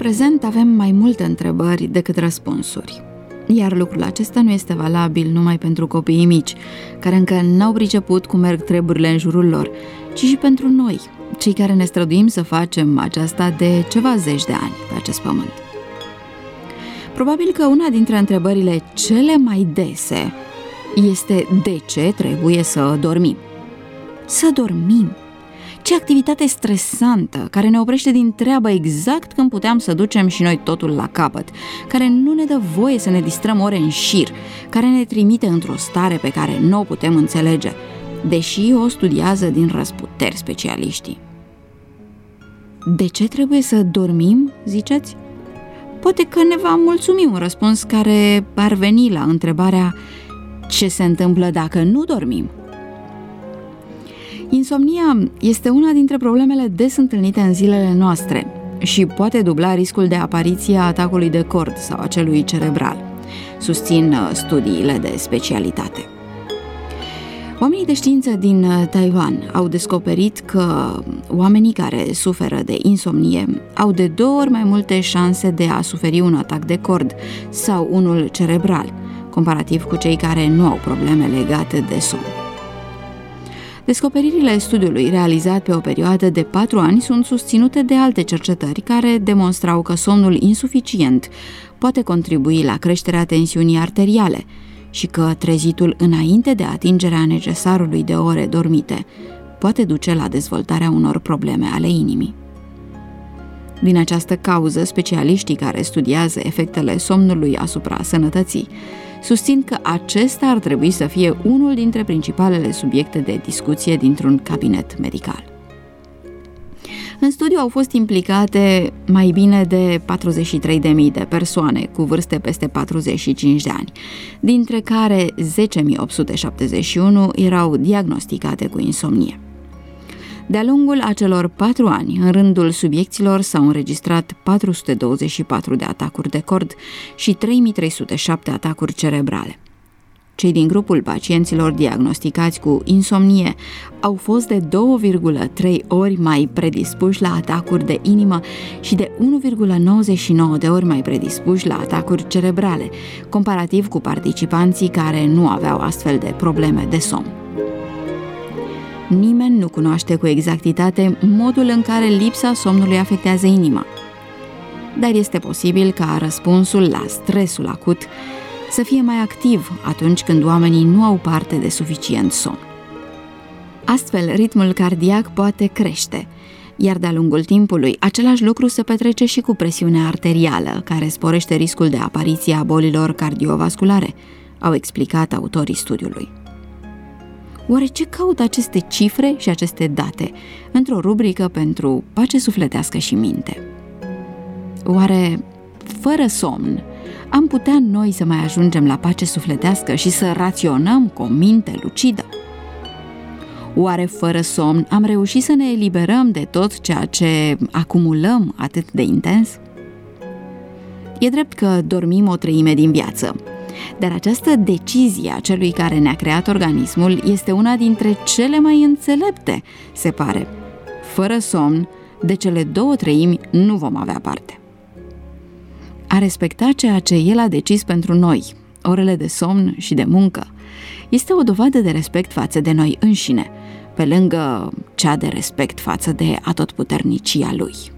prezent avem mai multe întrebări decât răspunsuri. Iar lucrul acesta nu este valabil numai pentru copiii mici, care încă n-au priceput cum merg treburile în jurul lor, ci și pentru noi, cei care ne străduim să facem aceasta de ceva zeci de ani pe acest pământ. Probabil că una dintre întrebările cele mai dese este de ce trebuie să dormim. Să dormim! Ce activitate stresantă, care ne oprește din treabă exact când puteam să ducem și noi totul la capăt, care nu ne dă voie să ne distrăm ore în șir, care ne trimite într-o stare pe care nu o putem înțelege, deși o studiază din răzputeri specialiștii. De ce trebuie să dormim, ziceți? Poate că ne va mulțumi un răspuns care ar veni la întrebarea ce se întâmplă dacă nu dormim. Insomnia este una dintre problemele des întâlnite în zilele noastre și poate dubla riscul de apariție a atacului de cord sau a celui cerebral, susțin studiile de specialitate. Oamenii de știință din Taiwan au descoperit că oamenii care suferă de insomnie au de 2 ori mai multe șanse de a suferi un atac de cord sau unul cerebral, comparativ cu cei care nu au probleme legate de somn. Descoperirile studiului realizat pe o perioadă de 4 ani sunt susținute de alte cercetări care demonstrau că somnul insuficient poate contribui la creșterea tensiunii arteriale și că trezitul înainte de atingerea necesarului de ore dormite poate duce la dezvoltarea unor probleme ale inimii. Din această cauză, specialiștii care studiază efectele somnului asupra sănătății susțin că acesta ar trebui să fie unul dintre principalele subiecte de discuție dintr-un cabinet medical. În studiu au fost implicate mai bine de 43.000 de persoane cu vârste peste 45 de ani, dintre care 10.871 erau diagnosticate cu insomnie. De-a lungul acelor 4 ani, în rândul subiecților s-au înregistrat 424 de atacuri de cord și 3.307 atacuri cerebrale. Cei din grupul pacienților diagnosticați cu insomnie au fost de 2,3 ori mai predispuși la atacuri de inimă și de 1,99 de ori mai predispuși la atacuri cerebrale, comparativ cu participanții care nu aveau astfel de probleme de somn. Nimeni nu cunoaște cu exactitate modul în care lipsa somnului afectează inima, dar este posibil ca răspunsul la stresul acut să fie mai activ atunci când oamenii nu au parte de suficient somn. Astfel, ritmul cardiac poate crește, iar de-a lungul timpului, același lucru se petrece și cu presiunea arterială, care sporește riscul de apariție a bolilor cardiovasculare, au explicat autorii studiului. Oare ce caută aceste cifre și aceste date într-o rubrică pentru pace sufletească și minte? Oare, fără somn, am putea noi să mai ajungem la pace sufletească și să raționăm cu o minte lucidă? Oare, fără somn, am reușit să ne eliberăm de tot ceea ce acumulăm atât de intens? E drept că dormim o treime din viață, dar această decizie a celui care ne-a creat organismul este una dintre cele mai înțelepte, se pare. Fără somn, de cele 2/3 nu vom avea parte. A respecta ceea ce El a decis pentru noi, orele de somn și de muncă, este o dovadă de respect față de noi înșine, pe lângă cea de respect față de atotputernicia Lui.